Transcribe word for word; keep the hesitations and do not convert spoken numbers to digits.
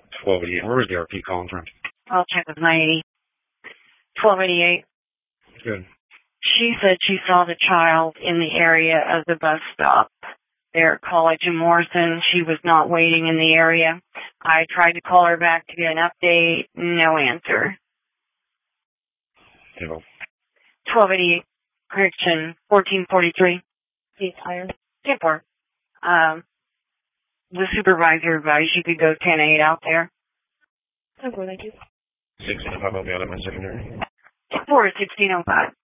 twelve eighty-eight. Where was the R P calling from? I'll check with nine eighty. twelve eighty-eight. Good. She said she saw the child in the area of the bus stop there at College and Morrison. She was not waiting in the area. I tried to call her back to get an update. No answer. Hello. twelve eighty-eight. Correction. fourteen forty-three. He's hired. ten four. Um, the supervisor advised you could go ten eight out there. ten four, thank you. sixteen oh five, I'll be out at my secondary. ten four, sixteen oh five.